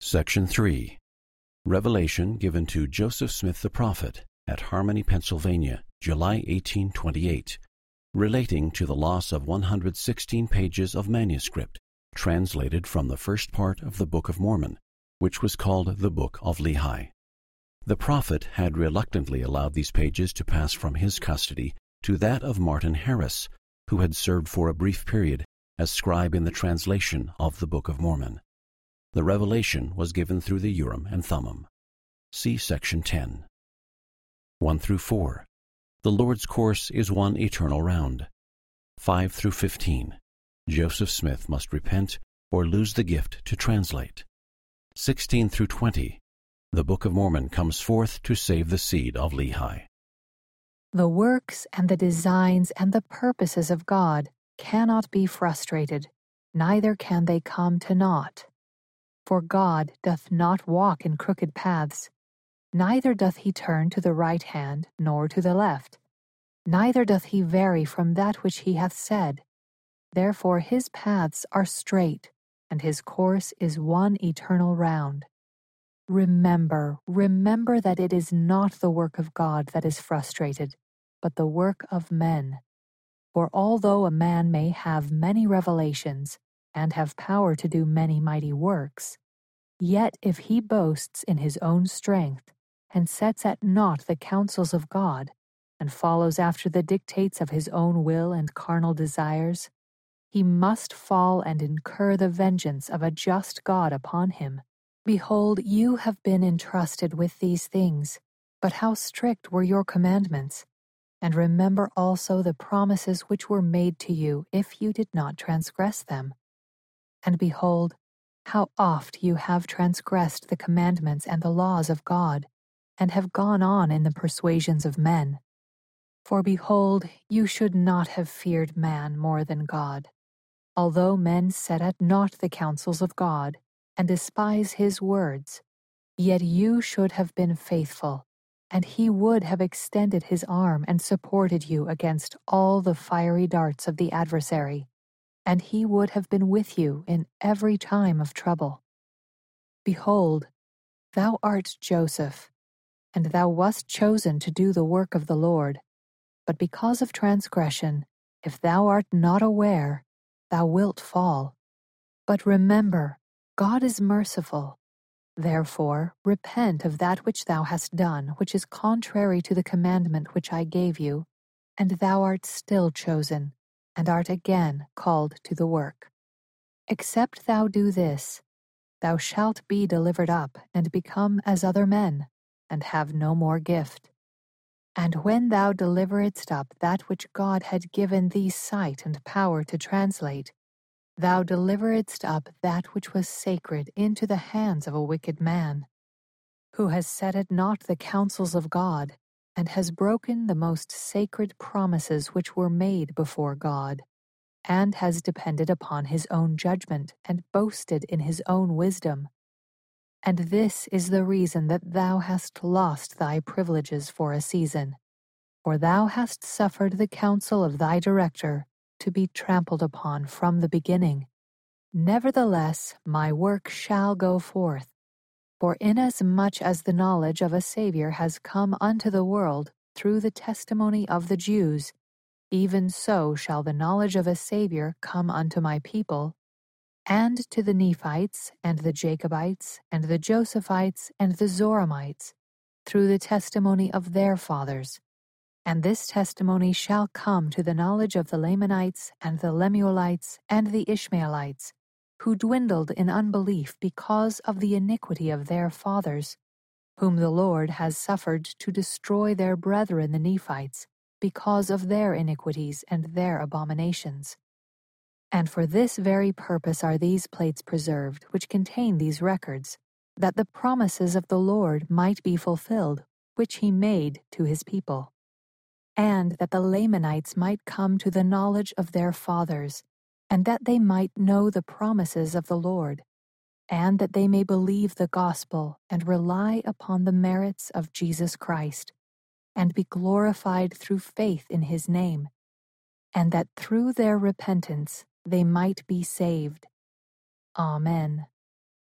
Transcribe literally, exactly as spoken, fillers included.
Section three. Revelation given to Joseph Smith the prophet at Harmony, Pennsylvania, July eighteen twenty-eight, relating to the loss of one hundred sixteen pages of manuscript translated from the first part of the Book of Mormon, which was called the Book of Lehi. The prophet had reluctantly allowed these pages to pass from his custody to that of Martin Harris, who had served for a brief period as scribe in the translation of the Book of Mormon. The revelation was given through the Urim and Thummim. See Section ten. one through four. The Lord's course is one eternal round. five through fifteen. Joseph Smith must repent or lose the gift to translate. sixteen through twenty. The Book of Mormon comes forth to save the seed of Lehi. The works and the designs and the purposes of God cannot be frustrated, neither can they come to naught. For God doth not walk in crooked paths, neither doth he turn to the right hand nor to the left, neither doth he vary from that which he hath said. Therefore his paths are straight, and his course is one eternal round. Remember, remember that it is not the work of God that is frustrated, but the work of men. For although a man may have many revelations, and have power to do many mighty works, yet if he boasts in his own strength, and sets at naught the counsels of God, and follows after the dictates of his own will and carnal desires, he must fall and incur the vengeance of a just God upon him. Behold, you have been entrusted with these things, but how strict were your commandments! And remember also the promises which were made to you if you did not transgress them. And behold, how oft you have transgressed the commandments and the laws of God, and have gone on in the persuasions of men. For behold, you should not have feared man more than God. Although men set at naught the counsels of God, and despise his words, yet you should have been faithful, and he would have extended his arm and supported you against all the fiery darts of the adversary, and he would have been with you in every time of trouble. Behold, thou art Joseph, and thou wast chosen to do the work of the Lord, but because of transgression, if thou art not aware, thou wilt fall. But remember, God is merciful. Therefore, repent of that which thou hast done, which is contrary to the commandment which I gave you, and thou art still chosen, and art again called to the work. Except thou do this, thou shalt be delivered up, and become as other men, and have no more gift. And when thou deliveredst up that which God had given thee sight and power to translate, thou deliveredst up that which was sacred into the hands of a wicked man, who has set at naught the counsels of God, and has broken the most sacred promises which were made before God, and has depended upon his own judgment, and boasted in his own wisdom. And this is the reason that thou hast lost thy privileges for a season, for thou hast suffered the counsel of thy director to be trampled upon from the beginning. Nevertheless, my work shall go forth. For inasmuch as the knowledge of a Savior has come unto the world through the testimony of the Jews, even so shall the knowledge of a Savior come unto my people, and to the Nephites, and the Jacobites, and the Josephites, and the Zoramites, through the testimony of their fathers. And this testimony shall come to the knowledge of the Lamanites, and the Lemuelites, and the Ishmaelites, who dwindled in unbelief because of the iniquity of their fathers, whom the Lord has suffered to destroy their brethren the Nephites, because of their iniquities and their abominations. And for this very purpose are these plates preserved, which contain these records, that the promises of the Lord might be fulfilled, which he made to his people, and that the Lamanites might come to the knowledge of their fathers, and that they might know the promises of the Lord, and that they may believe the gospel and rely upon the merits of Jesus Christ, and be glorified through faith in his name, and that through their repentance they might be saved. Amen.